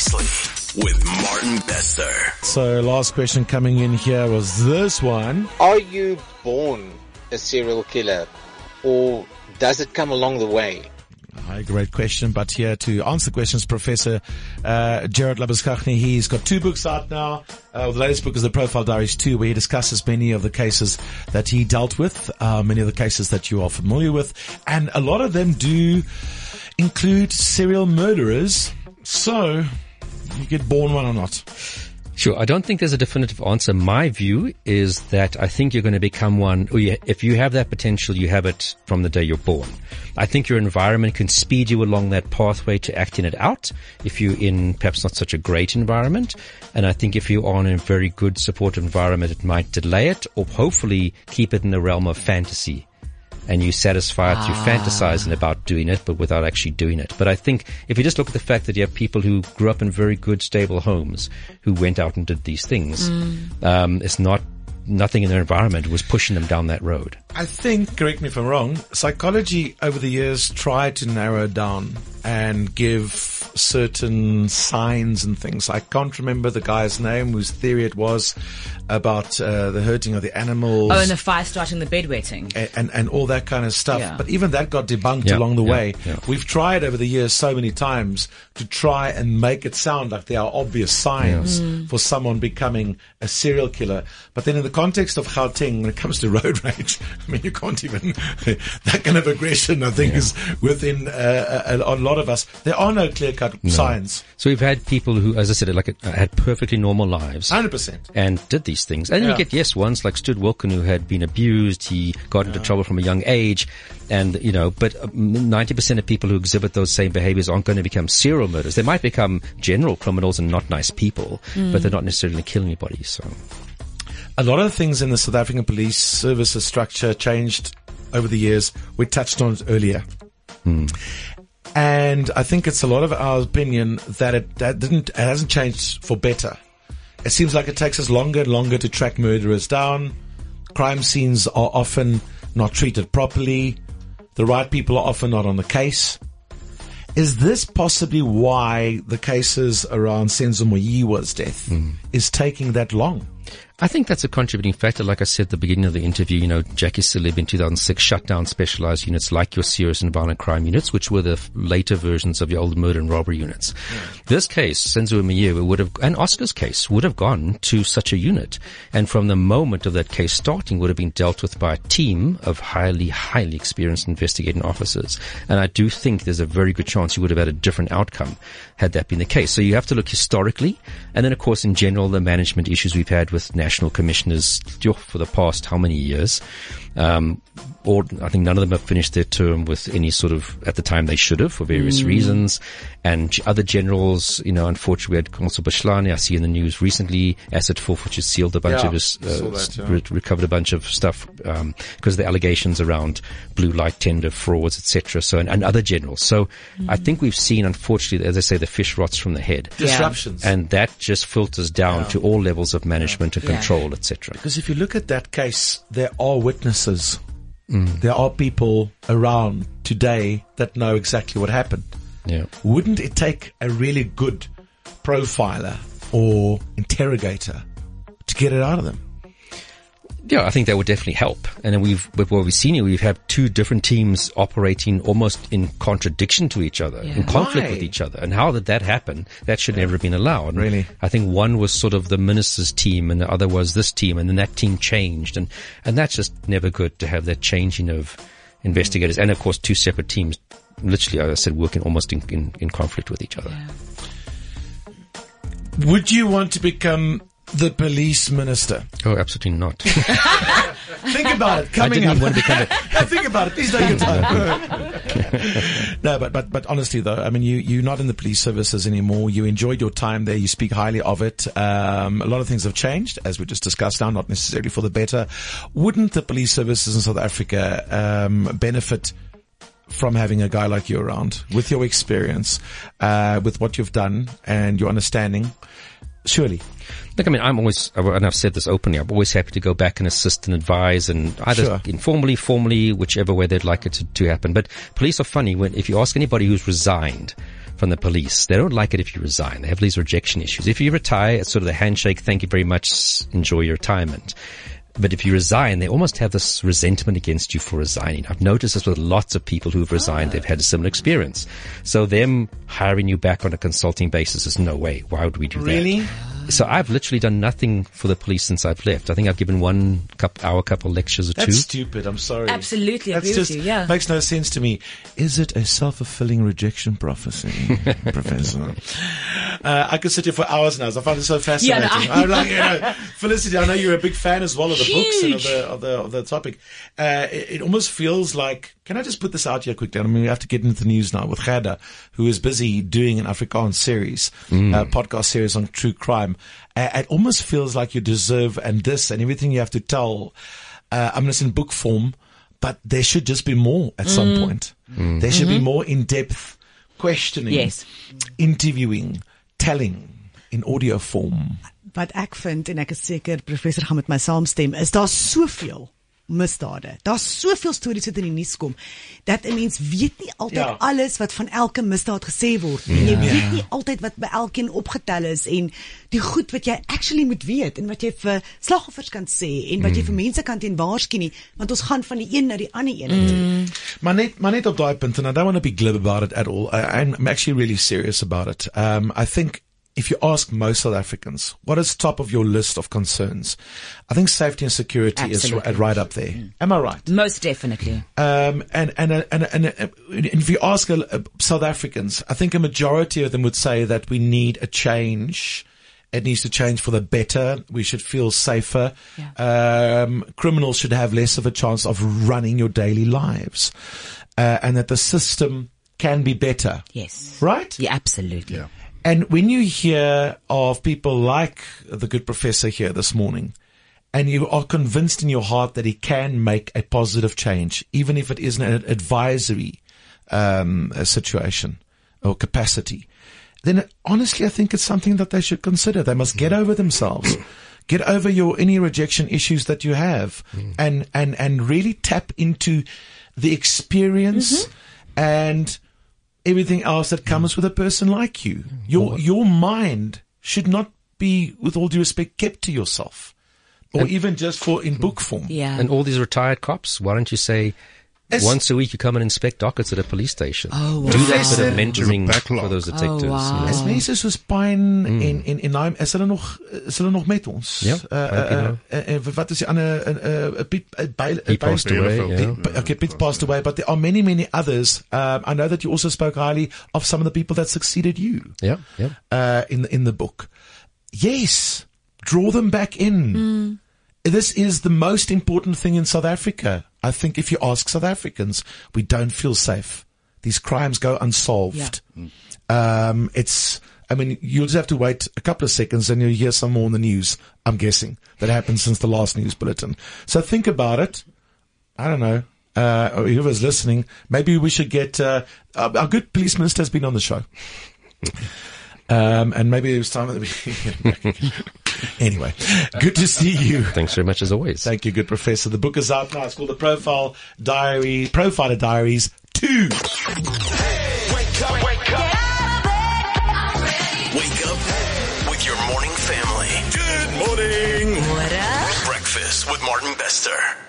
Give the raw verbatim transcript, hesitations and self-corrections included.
Seriously with Martin Bester. So last question coming in here was this one. Are you born a serial killer, or does it come along the way? Hi, great question. But here to answer questions, Professor uh, Gerard Labuschagne. He's got two books out now. Uh, the latest book is The Profile Diaries two, where he discusses many of the cases that he dealt with, uh, many of the cases that you are familiar with, and a lot of them do include serial murderers. So, you get born one or not? Sure. I don't think there's a definitive answer. My view is that I think you're going to become one, or you, if you have that potential, you have it from the day you're born. I think your environment can speed you along that pathway to acting it out if you're in perhaps not such a great environment. And I think if you are in a very good supportive environment, it might delay it or hopefully keep it in the realm of fantasy. And you satisfy it, ah. you're fantasizing about doing it, but without actually doing it. But I think if you just look at the fact that you have people who grew up in very good, stable homes who went out and did these things, mm. um, it's not, nothing in their environment was pushing them down that road. I think, correct me if I'm wrong, psychology over the years tried to narrow down and give certain signs and things. I can't remember the guy's name whose theory it was about uh, the hurting of the animals. Oh, and the fire starting, the bedwetting. And, and, and all that kind of stuff. Yeah. But even that got debunked yeah, along the yeah, way. Yeah. We've tried over the years so many times to try and make it sound like there are obvious signs yeah. mm. for someone becoming a serial killer. But then in the context of Gauteng, when it comes to road rage, I mean, you can't even, that kind of aggression, I think, yeah. is within uh, a, a lot of us. There are no clear-cut no. signs. So we've had people who, as I said, like uh, had perfectly normal lives. one hundred percent. And did these things. And yeah. you get, yes, ones like Stuart Wilken who had been abused. He got into yeah. trouble from a young age. And, you know, but ninety percent of people who exhibit those same behaviors aren't going to become serial murderers. They might become general criminals and not nice people, mm. but they're not necessarily kill anybody. So a lot of things in the South African police services structure changed over the years. We touched on it earlier. Mm. And I think it's a lot of our opinion that it that didn't, it hasn't changed for better. It seems like it takes us longer and longer to track murderers down. Crime scenes are often not treated properly. The right people are often not on the case. Is this possibly why the cases around Senzo Moyiwa's death mm. is taking that long? I think that's a contributing factor. Like I said at the beginning of the interview, you know, Jackie Celeb in two thousand six shut down specialized units like your serious and violent crime units, which were the f- later versions of your old murder and robbery units. Yeah. This case, Senzo Moyiwa would have, and Oscar's case, would have gone to such a unit. And from the moment of that case starting would have been dealt with by a team of highly, highly experienced investigating officers. And I do think there's a very good chance you would have had a different outcome had that been the case. So you have to look historically. And then, of course, in general, the management issues we've had with national commissioners for the past how many years. Um, or I think none of them have finished their term with any sort of, at the time they should have for various mm. reasons. And other generals, you know, unfortunately we had Consul Bashlani, I see in the news recently, Asset Forfeiture sealed a bunch yeah, of his, uh, that, yeah. re- recovered a bunch of stuff, um, because of the allegations around blue light tender frauds, et cetera. So, and, and other generals. So mm. I think we've seen, unfortunately, as I say, the fish rots from the head. Disruptions. Yeah. And that just filters down yeah. to all levels of management yeah. and control, yeah. et cetera. Because if you look at that case, there are witnesses. Mm. There are people around today that know exactly what happened. Yeah. Wouldn't it take a really good profiler or interrogator to get it out of them? Yeah, I think that would definitely help. And then we've, with what we've seen here, we've had two different teams operating almost in contradiction to each other, yeah. in conflict Why? with each other. And how did that happen? That should never have been allowed. And really? I think one was sort of the minister's team and the other was this team, and then that team changed. And, and that's just never good to have that changing of investigators. Mm. And of course, two separate teams, literally, as I said, working almost in, in, in conflict with each other. Yeah. Would you want to become the police minister? Oh, absolutely not. Think about it. Coming I didn't up. even want to become a Think about it. Please take your time. No, but, but, but honestly though, I mean, you, you're not in the police services anymore. You enjoyed your time there. You speak highly of it. Um, a lot of things have changed, as we just discussed now, not necessarily for the better. Wouldn't the police services in South Africa, um, benefit from having a guy like you around with your experience, uh, with what you've done and your understanding? Surely. Look, I mean, I'm always, and I've said this openly, I'm always happy to go back and assist and advise, and either sure. informally, formally, whichever way they'd like it to, to happen. But police are funny. When if you ask anybody who's resigned from the police. They don't like it if you resign. They have these rejection issues. If you retire, it's sort of the handshake, thank you very much, enjoy your retirement. But if you resign, they almost have this resentment against you for resigning. I've noticed this with lots of people who've resigned. They've had a similar experience. So them hiring you back on a consulting basis is no way. Why would we do Really? that? So I've literally done nothing for the police since I've left. I think I've given one couple, hour couple lectures or That's two. stupid. I'm sorry. Absolutely That's agree just with you, yeah. makes no sense to me. Is it a self-fulfilling rejection prophecy, Professor? Uh, I could sit here for hours now. I find it so fascinating. Yeah, no, I- I'm like, you know, Felicity, I know you're a big fan as well of the Huge. books and of the of the of the topic. Uh, it, it almost feels like. Can I just put this out here quickly? I mean, we have to get into the news now with Gerda, who is busy doing an Afrikaans series, mm. uh, podcast series on true crime. Uh, it almost feels like you deserve and this and everything you have to tell. Uh, I mean, it's in book form, but there should just be more at mm. some point. Mm. There should mm-hmm. be more in-depth questioning, yes. interviewing, telling in audio form. Wat ek vind, en ek is seker professor gaan met my saamstem, is daar soveel misdade. Daar's soveel stories wat in die nuus kom dat 'n mens weet nie altyd Ja. alles wat van elke misdaad gesê word nie. Ja. Jy weet Ja. nie altyd wat by elkeen opgetel is en die goed wat jy actually moet weet en wat jy vir slagoffers kan sê en wat jy vir mense kan teen waarsku nie, want ons gaan van die een na die ander een toe. Maar net, maar net op daai punt, and I don't want to be glib about it at all. I, I'm actually really serious about it. Um, I think if you ask most South Africans, what is top of your list of concerns? I think safety and security Absolutely. is right, right up there. Mm. Am I right? Most definitely. Um, and, and, and, and, and, and if you ask uh, South Africans, I think a majority of them would say that we need a change. It needs to change for the better. We should feel safer. Yeah. Um, criminals should have less of a chance of running your daily lives. Uh, and that the system can be better. Yes. Right? Yeah, absolutely. Yeah. And when you hear of people like the good professor here this morning, and you are convinced in your heart that he can make a positive change, even if it is an advisory um, a situation or capacity, then honestly, I think it's something that they should consider. They must get over themselves, get over your any rejection issues that you have, and and and really tap into the experience mm-hmm. and everything else that comes with a person like you. Your your mind should not be, with all due respect, kept to yourself, or and, even just for in book form. Yeah. And all these retired cops, why don't you say As, once a week you come and inspect dockets at a police station? Oh, wow. Do that bit of mentoring for those detectives. Oh, wow. You know? As mense soos pyn mm. en en en daai is hulle nog is hulle nog met ons? Ja. Uh, uh, uh, uh, wat is die ander uh, uh, Piet uh, Bail, He passed away. Yeah. Okay, Piet passed away, but there are many many others. Um, I know that you also spoke highly of some of the people that succeeded you. Yeah, yeah. Uh, in the in the book. Yes, draw them back in. Mm. This is the most important thing in South Africa. I think if you ask South Africans, we don't feel safe. These crimes go unsolved. Yeah. Um, it's, I mean, you'll just have to wait a couple of seconds and you'll hear some more in the news, I'm guessing, that happened since the last news bulletin. So think about it. I don't know. Uh, or whoever's listening, maybe we should get, uh, our, our good police minister has been on the show. Um, and maybe it was time that we, anyway, good to see you. Thanks very much as always. Thank you, good professor. The book is out now. It's called The Profile Diary, Profiler Diaries two. Hey, wake up, wake up. Wake up with your morning family. Good morning. What up? Breakfast with Martin Bester.